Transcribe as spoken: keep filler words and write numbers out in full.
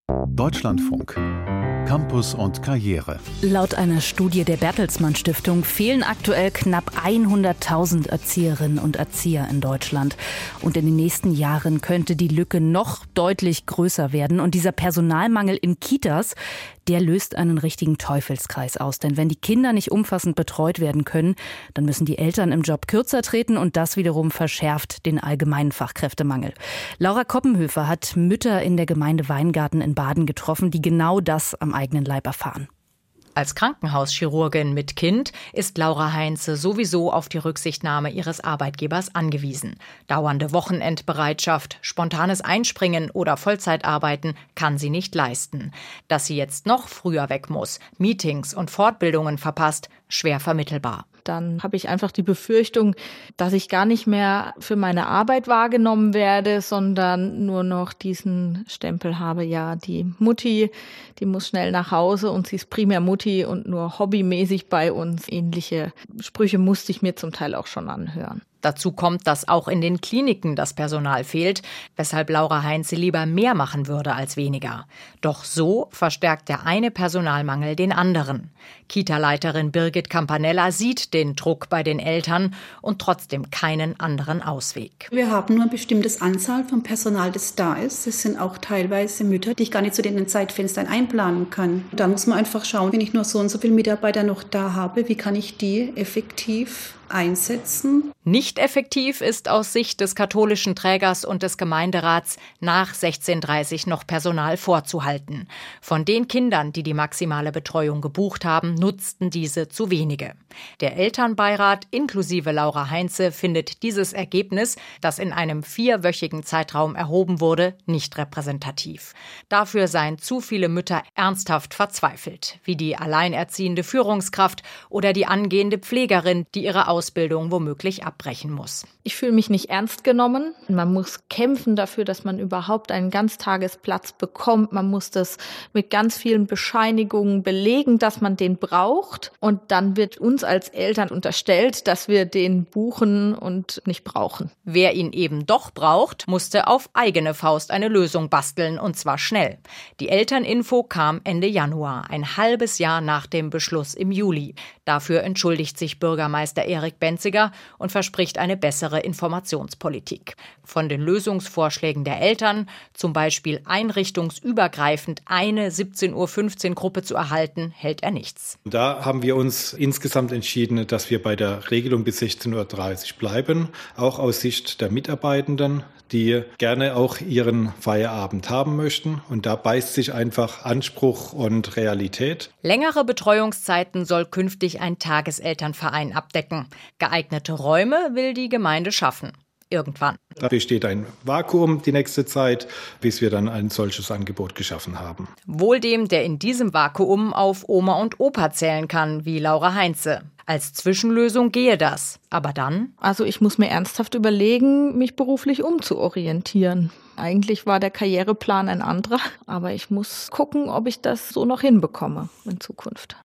Deutschlandfunk. Campus und Karriere. Laut einer Studie der Bertelsmann Stiftung fehlen aktuell knapp hunderttausend Erzieherinnen und Erzieher in Deutschland. Und in den nächsten Jahren könnte die Lücke noch deutlich größer werden. Und dieser Personalmangel in Kitas, der löst einen richtigen Teufelskreis aus. Denn wenn die Kinder nicht umfassend betreut werden können, dann müssen die Eltern im Job kürzer treten und das wiederum verschärft den allgemeinen Fachkräftemangel. Laura Koppenhöfer hat Mütter in der Gemeinde Weingarten in Baden getroffen, die genau das am eigenen Leib erfahren. Als Krankenhauschirurgin mit Kind ist Laura Heinze sowieso auf die Rücksichtnahme ihres Arbeitgebers angewiesen. Dauernde Wochenendbereitschaft, spontanes Einspringen oder Vollzeitarbeiten kann sie nicht leisten. Dass sie jetzt noch früher weg muss, Meetings und Fortbildungen verpasst, schwer vermittelbar. Dann habe ich einfach die Befürchtung, dass ich gar nicht mehr für meine Arbeit wahrgenommen werde, sondern nur noch diesen Stempel habe, ja, die Mutti, die muss schnell nach Hause und sie ist primär Mutti und nur hobbymäßig bei uns. Ähnliche Sprüche musste ich mir zum Teil auch schon anhören. Dazu kommt, dass auch in den Kliniken das Personal fehlt, weshalb Laura Heinze lieber mehr machen würde als weniger. Doch so verstärkt der eine Personalmangel den anderen. Kita-Leiterin Birgit Campanella sieht den Druck bei den Eltern und trotzdem keinen anderen Ausweg. Wir haben nur eine bestimmte Anzahl von Personal, das da ist. Es sind auch teilweise Mütter, die ich gar nicht zu den Zeitfenstern einplanen kann. Da muss man einfach schauen, wenn ich nur so und so viele Mitarbeiter noch da habe, wie kann ich die effektiv einsetzen. Nicht effektiv ist aus Sicht des katholischen Trägers und des Gemeinderats nach sechzehn Uhr dreißig noch Personal vorzuhalten. Von den Kindern, die die maximale Betreuung gebucht haben, nutzten diese zu wenige. Der Elternbeirat inklusive Laura Heinze findet dieses Ergebnis, das in einem vierwöchigen Zeitraum erhoben wurde, nicht repräsentativ. Dafür seien zu viele Mütter ernsthaft verzweifelt, wie die alleinerziehende Führungskraft oder die angehende Pflegerin, die ihre Ausbildung womöglich abbrechen muss. Ich fühle mich nicht ernst genommen. Man muss kämpfen dafür, dass man überhaupt einen Ganztagesplatz bekommt. Man muss das mit ganz vielen Bescheinigungen belegen, dass man den braucht. Und dann wird uns als Eltern unterstellt, dass wir den buchen und nicht brauchen. Wer ihn eben doch braucht, musste auf eigene Faust eine Lösung basteln, und zwar schnell. Die Elterninfo kam Ende Januar, ein halbes Jahr nach dem Beschluss im Juli. Dafür entschuldigt sich Bürgermeister Erik Benziger und verspricht eine bessere Informationspolitik. Von den Lösungsvorschlägen der Eltern, zum Beispiel einrichtungsübergreifend eine siebzehn Uhr fünfzehn Gruppe zu erhalten, hält er nichts. Da haben wir uns insgesamt entschieden, dass wir bei der Regelung bis sechzehn Uhr dreißig bleiben, auch aus Sicht der Mitarbeitenden, die gerne auch ihren Feierabend haben möchten. Und da beißt sich einfach Anspruch und Realität. Längere Betreuungszeiten soll künftig ein Tageselternverein abdecken. Geeignete Räume will die Gemeinde schaffen. Irgendwann. Da besteht ein Vakuum die nächste Zeit, bis wir dann ein solches Angebot geschaffen haben. Wohl dem, der in diesem Vakuum auf Oma und Opa zählen kann, wie Laura Heinze. Als Zwischenlösung gehe das. Aber dann? Also ich muss mir ernsthaft überlegen, mich beruflich umzuorientieren. Eigentlich war der Karriereplan ein anderer, aber ich muss gucken, ob ich das so noch hinbekomme in Zukunft.